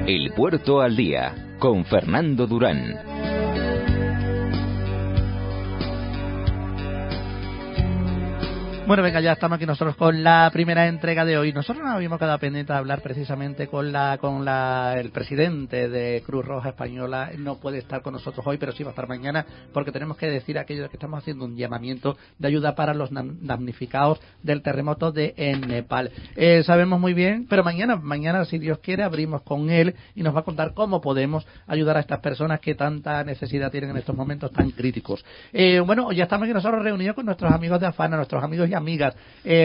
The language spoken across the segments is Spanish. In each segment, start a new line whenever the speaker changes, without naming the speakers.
El Puerto al Día, con Fernando Durán.
Bueno, venga, ya estamos aquí nosotros con la primera entrega de hoy. Nosotros nos habíamos quedado pendientes de hablar precisamente con el presidente de Cruz Roja Española. No puede estar con nosotros hoy, pero sí va a estar mañana, porque tenemos que decir a aquellos que estamos haciendo un llamamiento de ayuda para los damnificados del terremoto de Nepal. Sabemos muy bien, pero mañana, si Dios quiere, abrimos con él y nos va a contar cómo podemos ayudar a estas personas que tanta necesidad tienen en estos momentos tan críticos. Bueno, ya estamos aquí nosotros reunidos con nuestros amigos de Afana, nuestros amigos y amigas.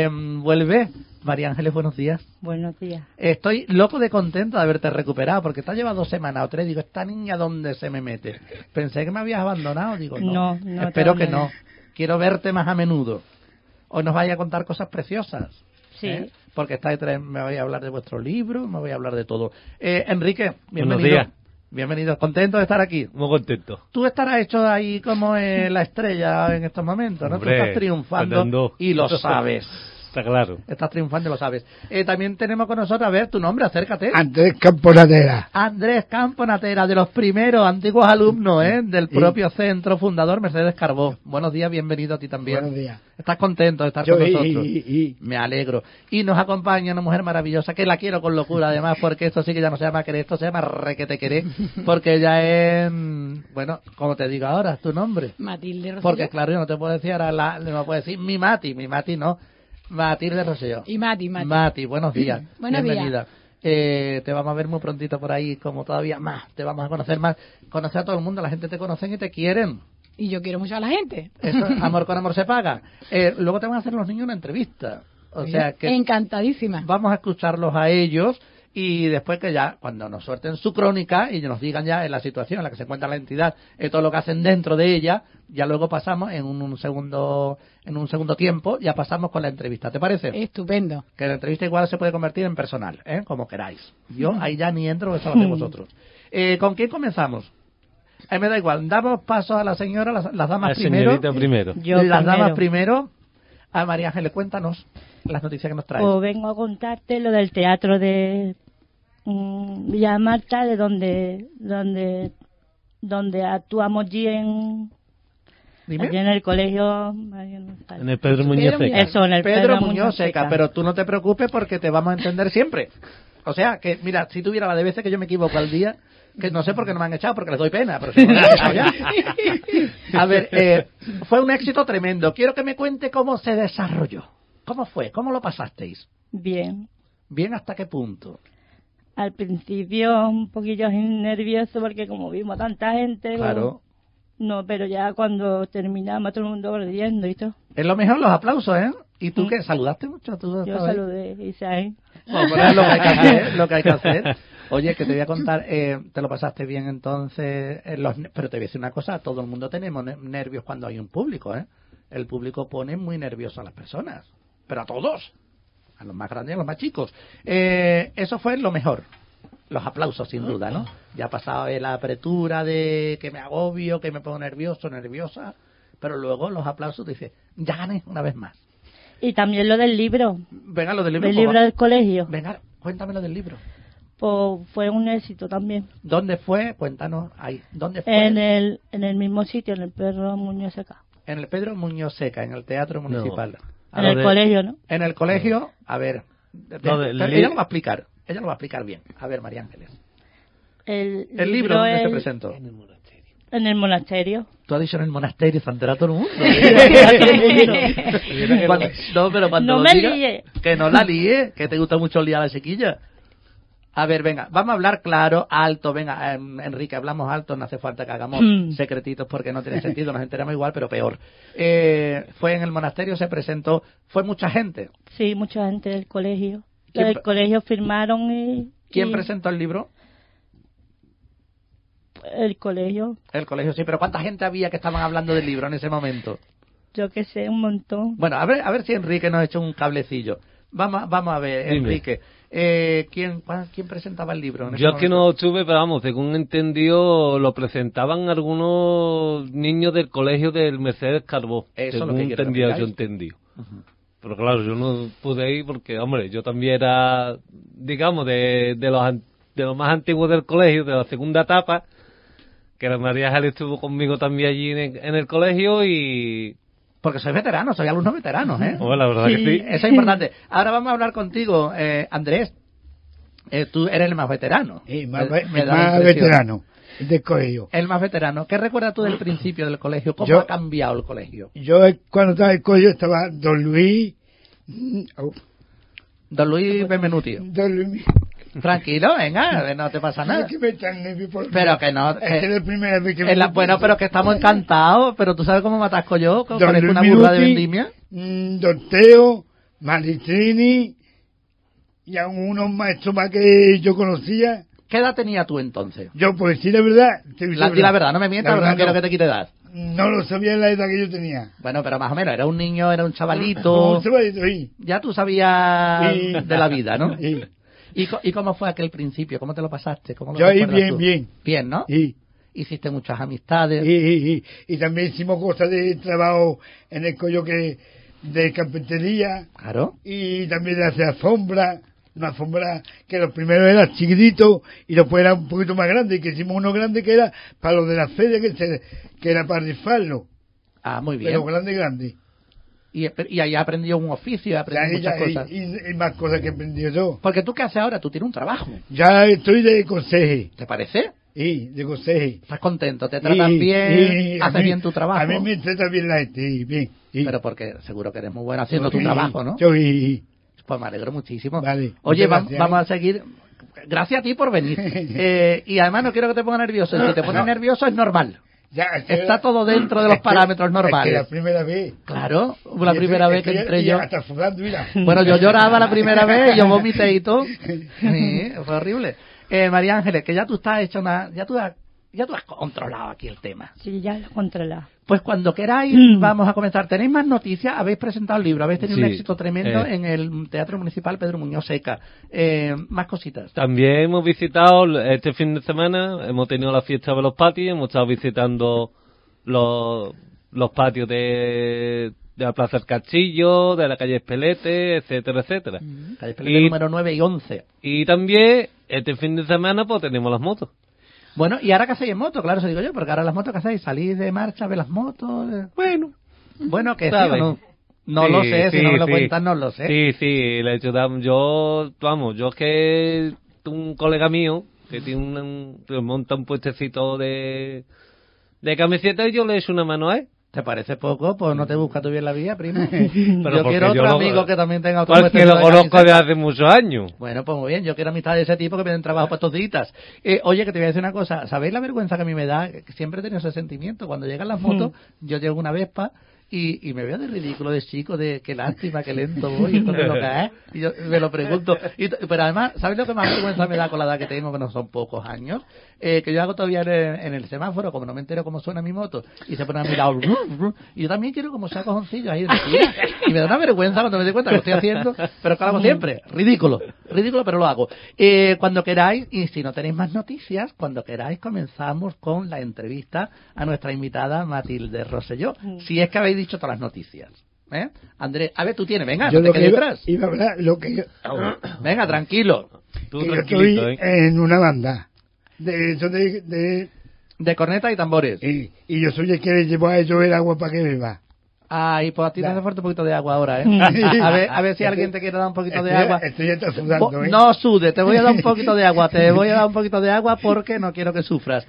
Vuelve María Ángeles, buenos días.
Buenos días.
Estoy loco de contento de haberte recuperado, porque te has llevado 2 semanas o 3. Digo, ¿esta niña dónde se me mete? Pensé que me habías abandonado. Digo, no espero que no. Quiero verte más a menudo. Hoy nos vaya a contar cosas preciosas.
Sí.
Porque me voy a hablar de vuestro libro, me voy a hablar de todo. Enrique, bienvenido.
Buenos días.
Bienvenido, contento de estar aquí.
Muy contento.
Tú estarás hecho ahí como la estrella en estos momentos, ¿no?
Hombre,
tú estás triunfando y lo sabes.
Está claro.
Estás triunfando y lo sabes. También tenemos con nosotros, a ver, tu nombre, acércate.
Andrés Camponatera.
Andrés Camponatera, de los primeros antiguos alumnos del propio centro fundador Mercedes Carbó. Buenos días, bienvenido a ti también.
Buenos días.
¿Estás contento de estar con nosotros? Me alegro. Y nos acompaña una mujer maravillosa, que la quiero con locura además, porque esto sí que ya no se llama querer, esto se llama requete querer, porque ella es, bueno, ¿cómo te digo ahora? ¿Tu nombre?
Matilde Rosselló.
Porque claro, yo no te puedo decir ahora, no puedo decir mi Mati no. Matilde Rosselló.
Y Mati.
Mati, buenos días.
Buenos
bienvenida. Te vamos a ver muy prontito por ahí, como todavía más. Te vamos a conocer más. Conocer a todo el mundo, la gente te conoce y te quieren.
Y yo quiero mucho a la gente.
Eso, amor con amor se paga. Luego te van a hacer los niños una entrevista. O sea que
encantadísima.
Vamos a escucharlos a ellos y después que ya, cuando nos suelten su crónica y nos digan ya en la situación en la que se encuentra la entidad, todo lo que hacen dentro de ella, ya luego pasamos en un segundo tiempo, ya pasamos con la entrevista. ¿Te parece?
Estupendo.
Que la entrevista igual se puede convertir en personal, como queráis. Yo ahí ya ni entro, eso lo hacéis vosotros. ¿Con quién comenzamos? Me da igual, damos paso a la señora, las damas primero. Las damas primero. A María Ángeles, cuéntanos las noticias que nos traes.
Pues vengo a contarte lo del teatro de Villa Marta, de donde actuamos allí allí en el colegio.
En el Pedro Muñoz Seca.
Eso, en el
Pedro Muñoz Seca. Pero tú no te preocupes porque te vamos a entender siempre. O sea, que mira, si tuviera la de veces que yo me equivoco al día, que no sé por qué no me han echado, porque les doy pena, pero si no me han echado ya. A ver, fue un éxito tremendo. Quiero que me cuente cómo se desarrolló. ¿Cómo fue? ¿Cómo lo pasasteis?
Bien.
¿Bien hasta qué punto?
Al principio un poquillo nervioso porque como vimos tanta gente...
Claro.
No, pero ya cuando terminamos todo el mundo riendo y todo.
Es lo mejor, los aplausos, ¿eh? ¿Y tú qué? ¿Saludaste mucho?
Yo saludé, hice ahí.
Bueno, pero es lo que hay que hacer, lo que hay que hacer. Oye, que te voy a contar, te lo pasaste bien entonces, pero te voy a decir una cosa, todo el mundo tenemos nervios cuando hay un público, ¿eh? El público pone muy nervioso a las personas, pero a todos, a los más grandes y a los más chicos. Eso fue lo mejor. Los aplausos, sin duda, ¿no? Ya ha pasado la apertura de que me agobio, que me pongo nerviosa, pero luego los aplausos te dicen, ya gané una vez más.
Y también lo del libro.
Venga, lo del libro.
Del libro del colegio.
Venga, cuéntame lo del libro.
Pues fue un éxito también.
¿Dónde fue? Cuéntanos ahí. ¿Dónde fue?
En el mismo sitio, en el Pedro Muñoz Seca.
En el Pedro Muñoz Seca, en el Teatro Municipal.
En el colegio, ¿no?
En el colegio, a ver. Ella lo va a explicar. Ella lo va a explicar bien. A ver, María Ángeles. El libro donde se presentó.
En el monasterio.
Tú has dicho en el monasterio, se entera todo el mundo. No, pero cuando
no
lo
me
diga,
líe.
Que no la líe, que te gusta mucho liar a la chiquilla. A ver, venga, vamos a hablar claro, alto, venga, Enrique, hablamos alto, no hace falta que hagamos secretitos porque no tiene sentido, nos enteramos igual, pero peor. Fue en el monasterio, se presentó, fue mucha gente.
Sí, mucha gente del colegio. Del colegio firmaron y...
¿Quién presentó el libro?
El colegio.
El colegio, sí, pero ¿cuánta gente había que estaban hablando del libro en ese momento?
Yo qué sé, un montón.
Bueno, a ver si Enrique nos ha hecho un cablecillo. Vamos a ver,
Dime.
Enrique. ¿Quién presentaba el libro?
Yo es que no estuve, pero vamos, según entendió, lo presentaban algunos niños del colegio del Mercedes Carbó.
Eso
según
es lo que quiero que
entendí. Pero claro, yo no pude ir porque, hombre, yo también era, digamos, de los de lo más antiguo del colegio, de la segunda etapa, que la María Ángeles estuvo conmigo también allí en el colegio y...
Porque sois veteranos, sois alumnos veteranos, ¿eh?
Bueno, la verdad que sí.
Eso es importante. Ahora vamos a hablar contigo, Andrés. Tú eres el más veterano.
Más
da la impresión.
veterano del colegio.
El más veterano. ¿Qué recuerdas tú del principio del colegio? ¿Cómo
Yo-
ha cambiado el colegio?
Yo cuando estaba en el colegio estaba Don Luis...
Don Luis Benvenuti.
Don Luis...
Tranquilo, venga, no te pasa nada.
Es que me están nervioso por-
Pero que no...
Es la primera vez que me...
bueno, pero que estamos encantados. Pero tú sabes cómo me atasco yo,
Don
parezco
Luis
una burra de
Minuti,
vendimia.
Don Teo, Maritrini y a unos maestros más que yo conocía.
¿Qué edad tenía tú entonces?
Yo, pues sí, la verdad...
Di la verdad, no me mientas, porque no quiero que te quite edad.
No lo sabía en la edad que yo tenía.
Bueno, pero más o menos, era un niño, era un
Como
chavalito.
un chavalito, sí.
Ya tú sabías
Sí.
de la vida, ¿no?
Sí.
¿Y cómo fue aquel principio? ¿Cómo te lo pasaste? ¿Cómo lo
Yo ahí
recuerdas
bien,
tú?
bien.
Bien, ¿no?
Sí.
Hiciste muchas amistades.
Y también hicimos cosas de trabajo en el colegio que de carpintería
Claro.
y también de hacer alfombra, una alfombra que los primeros eran chiquititos y después era un poquito más grande, y que hicimos uno grande que era para los de la feria, que era para rifarlo,
Ah, muy bien.
pero grande.
Y ahí aprendió un oficio, aprendió muchas cosas.
Y más cosas que he aprendido yo.
Porque tú, ¿qué haces ahora? Tú tienes un trabajo.
Ya estoy de conseje,
¿Te parece?
de conseje.
¿Estás contento? ¿Te tratan bien?
a
¿Haces
mí-
bien tu trabajo?
A mí me trata bien la gente, y bien. Y-
Pero porque seguro que eres muy bueno haciendo tu
Sí,
trabajo, ¿no?
Yo,
Pues me alegro muchísimo.
Vale,
Oye,
muchas gracias.
vamos a seguir. Gracias a ti por venir. Y además no quiero que te pongas nervioso. Si te pones nervioso es normal.
ya,
Está todo dentro de los parámetros normales.
Es que la primera vez.
Claro, la primera vez que entré yo.
Hasta sudando, mira.
Bueno, yo lloraba la primera vez, yo vomité y todo. Sí, fue horrible. María Ángeles, que ya tú estás hecha una... Ya tú has controlado aquí el tema.
Sí, ya lo controla.
Pues cuando queráis vamos a comenzar. ¿Tenéis más noticias? Habéis presentado el libro, habéis tenido un
Sí,
éxito tremendo en el Teatro Municipal Pedro Muñoz Seca. Más cositas.
También hemos visitado este fin de semana, hemos tenido la fiesta de los patios, hemos estado visitando los patios de la Plaza del Castillo, de la calle Espelete, etcétera, etcétera.
Calle Pelete número 9 y 11.
Y también este fin de semana pues tenemos las motos.
Bueno, ¿y ahora qué hacéis en moto? Claro, eso digo yo, porque ahora las motos, ¿qué hacéis? ¿Salís de marcha, ver las motos? Bueno, que sí o
¿sabes?
no. No
Sí,
lo sé, si
sí,
no me lo
sí.
cuentas, no lo sé.
Sí, sí, le he hecho, yo es que un colega mío que tiene que monta un puestecito de camiseta y yo le he hecho una mano a él.
¿Te parece poco? Pues no te busca tú bien la vida, primo.
Pero
Yo
porque
quiero
yo
otro
lo-
amigo que también tenga otro
Porque
puestecito
lo
de
conozco
camiseta.
de hace muchos años.
Bueno, pues muy bien, yo quiero amistad de ese tipo que me den trabajo para estos días. Oye, que te voy a decir una cosa, ¿sabéis la vergüenza que a mí me da? Que siempre he tenido ese sentimiento. Cuando llegan las motos, yo llego una Vespa y me veo de ridículo, de chico, de qué lástima, qué lento voy, esto no es lo que es. Y yo me lo pregunto. Pero además, ¿sabéis lo que más vergüenza me da con la edad que tengo, que no son pocos años? Que yo hago todavía en el semáforo, como no me entero cómo suena mi moto, y se pone a mirar, y yo también quiero como sea cojoncillo ahí de tira. Y me da una vergüenza cuando me doy cuenta que lo estoy haciendo, pero que lo hago siempre. Ridículo, pero lo hago. Cuando queráis, y si no tenéis más noticias, cuando queráis comenzamos con la entrevista a nuestra invitada Matilde Rosselló. Si es que habéis dicho todas las noticias. Andrés, a ver, tú tienes, venga,
Yo
no te
lo que
quedes
iba,
detrás.
iba a hablar, lo que yo,
Venga, tranquilo.
Tú
que yo estoy
tranquilito, ¿eh?
en una banda de eso
De corneta y tambores.
y yo soy el que le llevo a ellos el agua para que beba.
Ay, pues a ti te
Ya.
hace falta un poquito de agua ahora, ¿eh? A ver si alguien te quiere dar un poquito de agua.
Estoy ya sudando, ¿eh?
No sude, te voy a dar un poquito de agua, porque no quiero que sufras.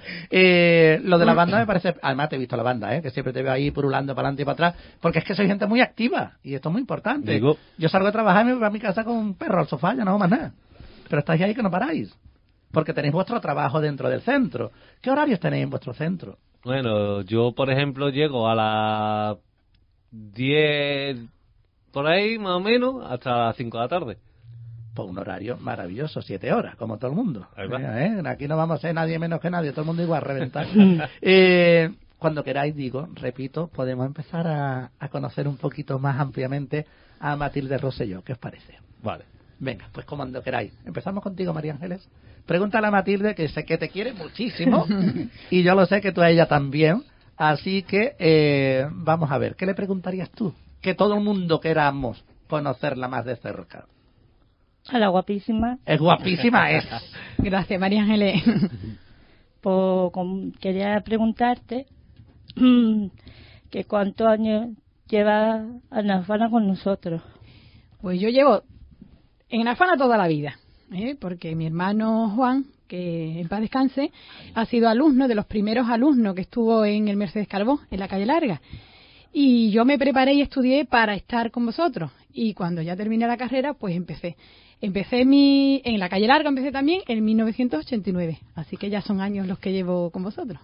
Lo de la banda me parece, además te he visto la banda, que siempre te veo ahí purulando para adelante y para atrás, porque es que soy gente muy activa, y esto es muy importante.
Digo.
Yo salgo a trabajar y me voy a mi casa con un perro al sofá, ya no hago más nada. Pero estáis ahí que no paráis, porque tenéis vuestro trabajo dentro del centro. ¿Qué horarios tenéis en vuestro centro?
Bueno, yo por ejemplo llego a las 10 por ahí más o menos hasta las 5 de la tarde.
Pues un horario maravilloso, 7 horas, como todo el mundo.
Ahí va.
Aquí no vamos a ser nadie menos que nadie, todo el mundo igual a reventar. Cuando queráis, repito, podemos empezar a conocer un poquito más ampliamente a Matilde Rosselló. ¿Qué os parece?
Vale.
Venga, pues cuando queráis. Empezamos contigo, María Ángeles. Pregúntale a Matilde, que sé que te quiere muchísimo, y yo lo sé que tú a ella también. Así que vamos a ver, ¿qué le preguntarías tú? Que todo el mundo queramos conocerla más de cerca.
A la guapísima.
Es guapísima, es.
Gracias, María Ángeles.
Pues quería preguntarte que cuántos años lleva Ana Fana con nosotros.
Pues yo llevo en Afana toda la vida, porque mi hermano Juan, que en paz descanse, ha sido alumno, de los primeros alumnos que estuvo en el Mercedes Carbó, en la calle Larga. Y yo me preparé y estudié para estar con vosotros. Y cuando ya terminé la carrera, pues empecé. En la calle Larga empecé también en 1989. Así que ya son años los que llevo con vosotros.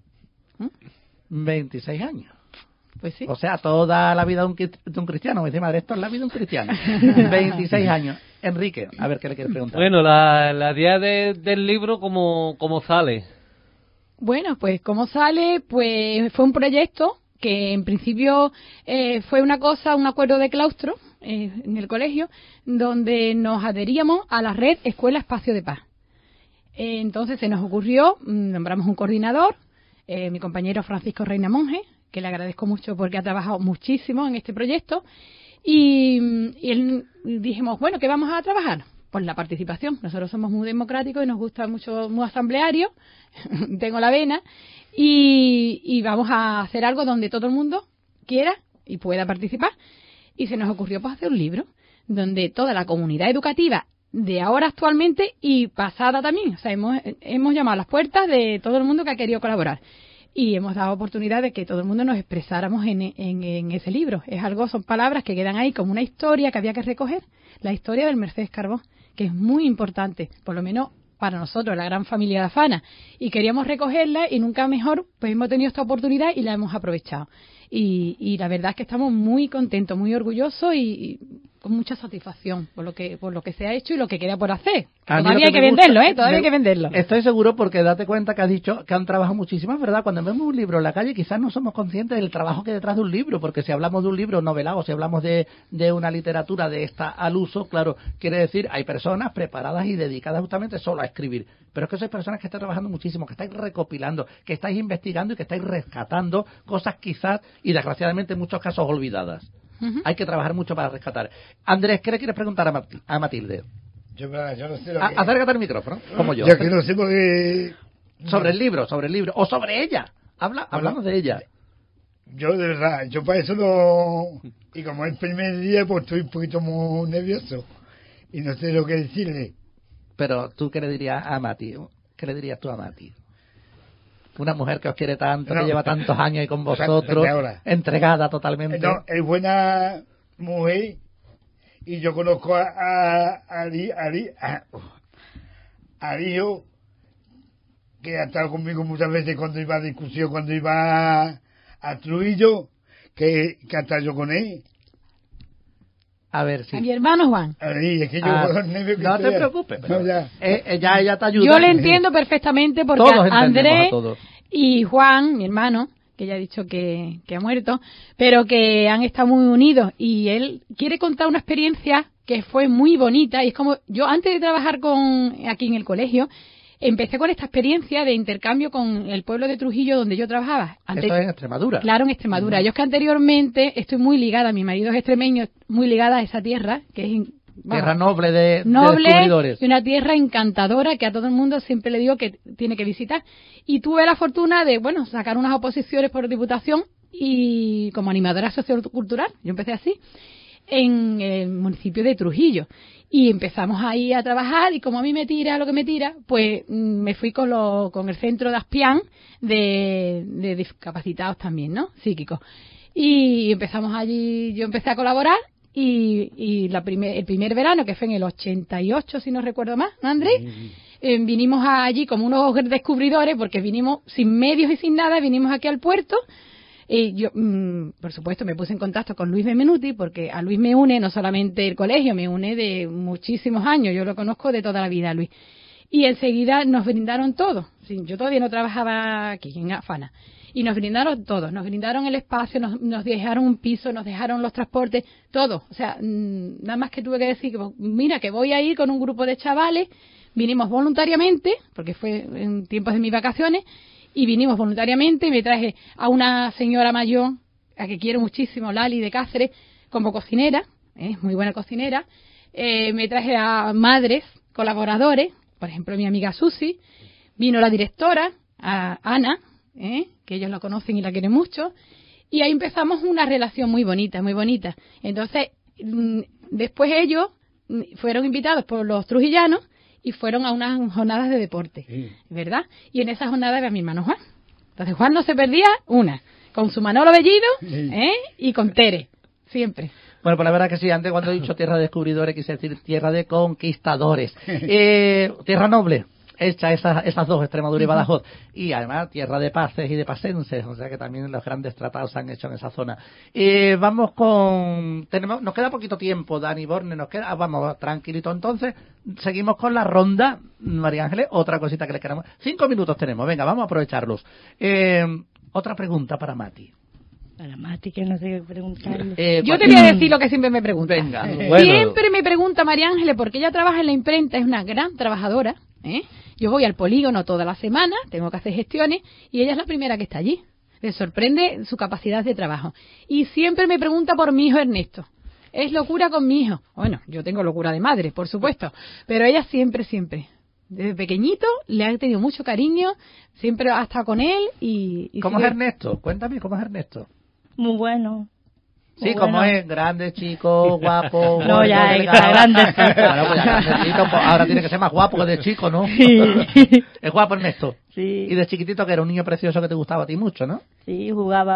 26 años.
Pues sí.
O sea, toda la vida de un cristiano. Me dice, madre, esto es la vida de un cristiano. 26 años. Enrique, a ver qué le quieres preguntar.
Bueno, la idea del libro, ¿cómo sale?
Bueno, pues ¿cómo sale? Pues fue un proyecto que en principio fue un acuerdo de claustro en el colegio, donde nos adheríamos a la red Escuela Espacio de Paz. Entonces se nos ocurrió, nombramos un coordinador, mi compañero Francisco Reina Monge, que le agradezco mucho porque ha trabajado muchísimo en este proyecto, y dijimos, bueno, ¿qué vamos a trabajar? Pues la participación. Nosotros somos muy democráticos y nos gusta mucho, muy asambleario, tengo la vena, y vamos a hacer algo donde todo el mundo quiera y pueda participar. Y se nos ocurrió pues hacer un libro donde toda la comunidad educativa de ahora actualmente y pasada también, o sea, hemos llamado a las puertas de todo el mundo que ha querido colaborar. Y hemos dado oportunidad de que todo el mundo nos expresáramos en ese libro. Son palabras que quedan ahí como una historia que había que recoger, la historia del Mercedes Carbó, que es muy importante, por lo menos para nosotros, la gran familia de Afana. Y queríamos recogerla y nunca mejor, pues hemos tenido esta oportunidad y la hemos aprovechado. Y la verdad es que estamos muy contentos, muy orgullosos y con mucha satisfacción por lo que se ha hecho y lo que queda por hacer. Todavía hay que venderlo, todavía hay que venderlo.
Estoy seguro porque date cuenta que has dicho que han trabajado muchísimo, es verdad. Cuando vemos un libro en la calle quizás no somos conscientes del trabajo que hay detrás de un libro, porque si hablamos de un libro novelado, si hablamos de una literatura de esta al uso, claro, quiere decir hay personas preparadas y dedicadas justamente solo a escribir. Pero es que sois personas que están trabajando muchísimo, que estáis recopilando, que estáis investigando y que estáis rescatando cosas quizás y desgraciadamente en muchos casos olvidadas. Uh-huh. Hay que trabajar mucho para rescatar. Andrés, ¿qué le quieres preguntar a Matilde?
Yo no sé lo que...
Acércate al micrófono, como yo.
Yo que no sé porque...
Sobre el libro, o sobre ella. Hablamos de ella.
Yo, de verdad, yo para eso no... Y como es el primer día, pues estoy un poquito muy nervioso. Y no sé lo que decirle.
Pero tú, ¿qué le dirías a Mati? ¿Qué le dirías tú a Mati? Una mujer que os quiere tanto, que lleva tantos años ahí con vosotros, entregada totalmente.
No, es buena mujer y yo conozco al hijo que ha estado conmigo muchas veces cuando iba a discusión, cuando iba a Trujillo, que ha estado yo con él.
A ver, sí.
A mi hermano Juan.
Ahí, es que yo
no te preocupes. Pero ella te ayuda.
Yo le entiendo perfectamente porque Andrés y Juan, mi hermano, que ya he dicho que ha muerto, pero que han estado muy unidos y él quiere contar una experiencia que fue muy bonita y es como yo antes de trabajar aquí en el colegio empecé con esta experiencia de intercambio con el pueblo de Trujillo donde yo trabajaba.
Eso es en Extremadura.
Claro, en Extremadura. Yo es que anteriormente estoy muy ligada, mi marido es extremeño, muy ligada a esa tierra, que es
tierra noble de descubridores.
Y una tierra encantadora que a todo el mundo siempre le digo que tiene que visitar. Y tuve la fortuna de, sacar unas oposiciones por diputación y como animadora sociocultural, yo empecé así, en el municipio de Trujillo. Y empezamos ahí a trabajar y como a mí me tira lo que me tira, pues me fui con el centro de Aspián de discapacitados también, ¿no? Psíquicos. Y empezamos allí, yo empecé a colaborar y el primer verano, que fue en el 88, si no recuerdo más, ¿no, Andrés? Vinimos allí como unos descubridores porque vinimos sin medios y sin nada, vinimos aquí al puerto. Y yo, por supuesto, me puse en contacto con Luis Benvenuti porque a Luis me une no solamente el colegio, me une de muchísimos años. Yo lo conozco de toda la vida, Luis. Y enseguida nos brindaron todo. Sí, yo todavía no trabajaba aquí, en Afana. Y nos brindaron todo. Nos brindaron el espacio, nos dejaron un piso, nos dejaron los transportes, todo. O sea, nada más que tuve que decir, mira, que voy a ir con un grupo de chavales. Vinimos voluntariamente, porque fue en tiempos de mis vacaciones, y vinimos voluntariamente y me traje a una señora mayor, a que quiero muchísimo, Lali de Cáceres, como cocinera, muy buena cocinera, me traje a madres, colaboradores, por ejemplo, mi amiga Susi, vino la directora, a Ana, que ellos la conocen y la quieren mucho, y ahí empezamos una relación muy bonita, muy bonita. Entonces, después ellos fueron invitados por los trujillanos y fueron a unas jornadas de deporte, ¿verdad? Y en esas jornadas era mi hermano Juan. Entonces Juan no se perdía una, con su Manolo Bellido, y con Tere, siempre.
Bueno, pues la verdad que sí, antes cuando he dicho tierra de descubridores quise decir tierra de conquistadores. Tierra noble, hecha esas dos, Extremadura y Badajoz. Y además tierra de paces y de pacenses, o sea que también los grandes tratados se han hecho en esa zona. Vamos nos queda poquito tiempo, Dani Borne, vamos tranquilito entonces. Seguimos con la ronda, María Ángeles, otra cosita que le queramos. 5 minutos tenemos, venga, vamos a aprovecharlos. Otra pregunta para Mati.
Para Mati, que no sé qué preguntarle.
Yo te voy a decir lo que siempre me pregunta.
Venga,
bueno.
Siempre me pregunta María Ángeles, porque ella trabaja en la imprenta, es una gran trabajadora. Yo voy al polígono toda la semana, tengo que hacer gestiones, y ella es la primera que está allí. Le sorprende su capacidad de trabajo. Y siempre me pregunta por mi hijo Ernesto. Es locura con mi hijo. Bueno, yo tengo locura de madre, por supuesto, pero ella siempre, desde pequeñito, le ha tenido mucho cariño, siempre ha estado con él y
¿Cómo es Ernesto? Cuéntame, ¿cómo es Ernesto?
Muy bueno.
Sí, como es, grande, chico, guapo.
No, ya
delgado.
está grande.
Bueno, pues ya grandecito, pues ahora tiene que ser más guapo que de chico, ¿no?
Sí.
Es guapo Ernesto.
Sí.
Y de chiquitito que era un niño precioso que te gustaba a ti mucho, ¿no?
Sí,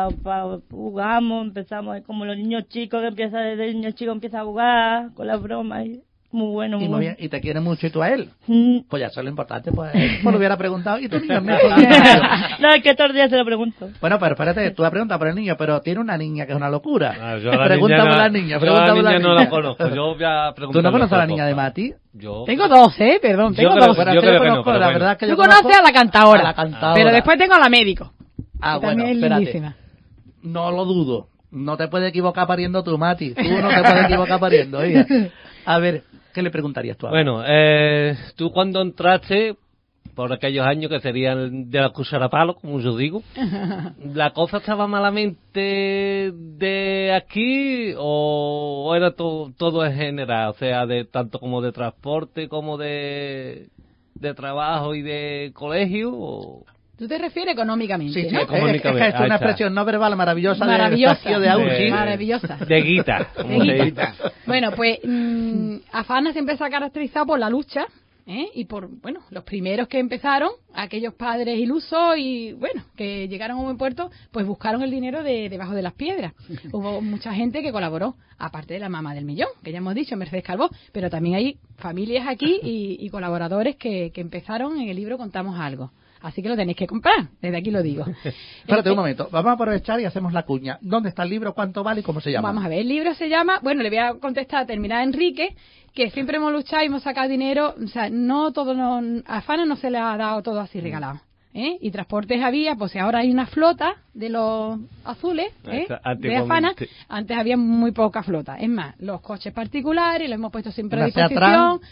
jugamos, empezamos como los niños chicos desde el niño chico empieza a jugar con las bromas. Muy bueno,
Y muy bien, y te quiere mucho, ¿y tú a él?
Mm.
Pues ya eso es lo importante, pues lo hubiera preguntado. ¿Y tu niño Ernesto?
No, es que todos los días se lo pregunto.
Bueno, pero espérate, tú has preguntado por el niño, pero tiene una niña que es una locura.
Yo a la
Pregunta
niña
por la
no-
niña,
yo
pregunta
a
por
la
la
niña no
niña.
la conozco. Yo voy a preguntar.
¿Tú no conoces a la niña de Mati?
Yo.
tengo dos, perdón, tengo
creo-
dos.
Bueno,
yo
es que
creo que no,
conozco,
pero
la
bueno.
verdad es que
Tú
yo
conoces
conozco
a la cantadora,
a la cantadora.
pero después tengo a la médico.
Ah,
que
bueno,
también es
espérate.
lindísima.
No lo dudo. No te puedes equivocar pariendo tú, Mati. Tú no te puedes equivocar pariendo, hija. A ver, ¿qué le preguntarías tú ahora?
Bueno, tú cuando entraste, por aquellos años que serían de la cuchara palo, como yo digo, ¿la cosa estaba malamente de aquí o era todo en general? O sea, de tanto como de transporte como de trabajo y de colegio. ¿O?
Tú te refieres económicamente,
Sí, sí,
¿no?
es una
Ahí está.
expresión no verbal maravillosa,
Maravillosa.
de Auchi.
Maravillosa.
De guita, como
De
se dice.
guita. Bueno, pues Afana siempre se ha caracterizado por la lucha, y por, bueno, los primeros que empezaron, aquellos padres ilusos y, bueno, que llegaron a un buen puerto, pues buscaron el dinero debajo de las piedras. Hubo mucha gente que colaboró, aparte de la mamá del millón, que ya hemos dicho, Mercedes Calvo, pero también hay familias aquí y colaboradores que empezaron, en el libro contamos algo. Así que lo tenéis que comprar, desde aquí lo digo.
Espérate un momento, vamos a aprovechar y hacemos la cuña. ¿Dónde está el libro? ¿Cuánto vale y cómo se llama?
Vamos a ver, el libro se llama, bueno, le voy a contestar, terminar Enrique, que siempre hemos luchado y hemos sacado dinero, o sea, no todo, a Fana no se le ha dado todo así regalado. Y transportes había, pues ahora hay una flota de los azules, de Afana. Antes había muy poca flota. Es más, los coches particulares los hemos puesto siempre a disposición.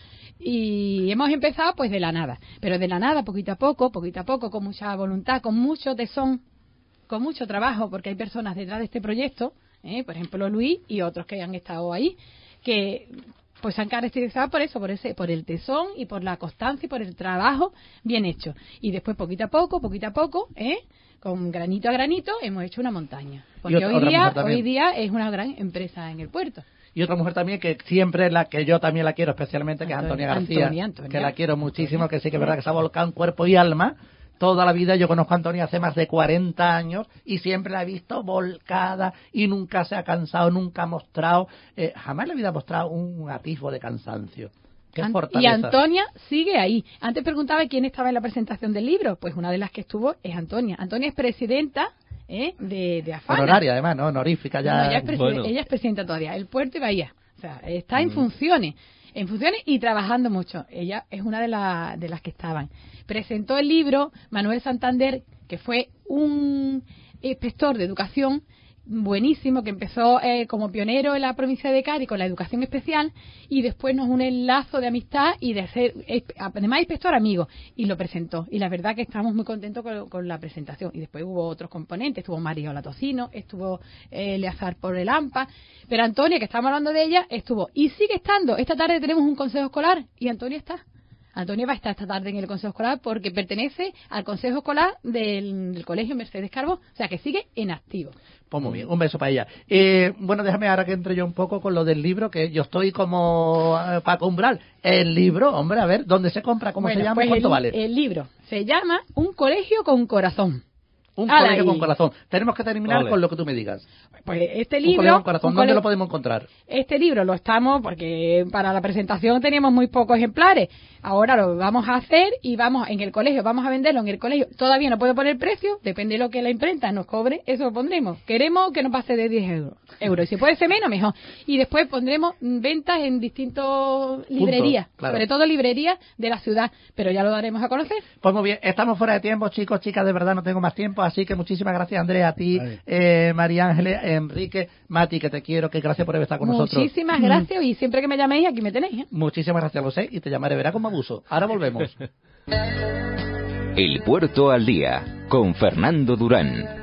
Y hemos empezado pues de la nada, pero de la nada, poquito a poco, con mucha voluntad, con mucho tesón, con mucho trabajo, porque hay personas detrás de este proyecto, por ejemplo Luis y otros que han estado ahí, que pues se han caracterizado por eso, por el tesón y por la constancia y por el trabajo bien hecho. Y después poquito a poco, con granito a granito, hemos hecho una montaña. Porque hoy día es una gran empresa en el puerto.
Y otra mujer también que siempre es la que yo también la quiero especialmente, que es Antonia García,
Antonia.
que la quiero muchísimo, que sí que es verdad que se ha volcado en cuerpo y alma toda la vida. Yo conozco a Antonia hace más de 40 años y siempre la he visto volcada y nunca se ha cansado, nunca ha mostrado, jamás le había mostrado un atisbo de cansancio. Qué fortaleza.
Y Antonia sigue ahí. Antes preguntaba quién estaba en la presentación del libro, pues una de las que estuvo es Antonia. Antonia es presidenta de Afana.
Honoraria, además, ¿no? Honorífica ya.
No, ella es presidenta todavía, el Puerto y Bahía. O sea, está en funciones y trabajando mucho. Ella es una de las que estaban. Presentó el libro Manuel Santander, que fue un inspector de educación buenísimo, que empezó como pionero en la provincia de Cádiz con la educación especial, y después nos une el lazo de amistad y de ser, además, inspector amigo, y lo presentó. Y la verdad que estamos muy contentos con la presentación. Y después hubo otros componentes, estuvo María Olatocino, estuvo Eleazar por el AMPA, pero Antonia, que estamos hablando de ella, estuvo y sigue estando. Esta tarde tenemos un consejo escolar y Antonia está. Antonia va a estar esta tarde en el Consejo Escolar porque pertenece al Consejo Escolar del Colegio Mercedes Carbó, o sea que sigue en activo.
Pues muy bien, un beso para ella. Bueno, déjame ahora que entre yo un poco con lo del libro, que yo estoy como Paco Umbral. El libro, hombre, a ver, ¿dónde se compra? ¿Cómo se llama?
Pues
¿Cuánto vale?
El libro se llama Un colegio con corazón.
Un colegio con corazón. Tenemos que terminar con lo que tú me digas.
Pues este
Un
libro...
colegio con corazón, ¿dónde lo podemos encontrar?
Este libro lo estamos, porque para la presentación teníamos muy pocos ejemplares. Ahora lo vamos a hacer y vamos en el colegio, vamos a venderlo en el colegio. Todavía no puedo poner precio, depende de lo que la imprenta nos cobre, eso lo pondremos. Queremos que no pase de 10 euros. Y si puede ser menos, mejor. Y después pondremos ventas en distintas librerías,
claro.
Sobre todo librerías de la ciudad, pero ya lo daremos a conocer.
Pues muy bien, estamos fuera de tiempo, chicos, chicas, de verdad no tengo más tiempo, así que muchísimas gracias, Andrea, a ti, María Ángeles, Enrique, Mati, que te quiero, que gracias por estar con nosotros.
Muchísimas gracias, y siempre que me llaméis, aquí me tenéis.
Muchísimas gracias, lo sé, y te llamaré, verá como abuso. Ahora volvemos.
El Puerto al Día, con Fernando Durán.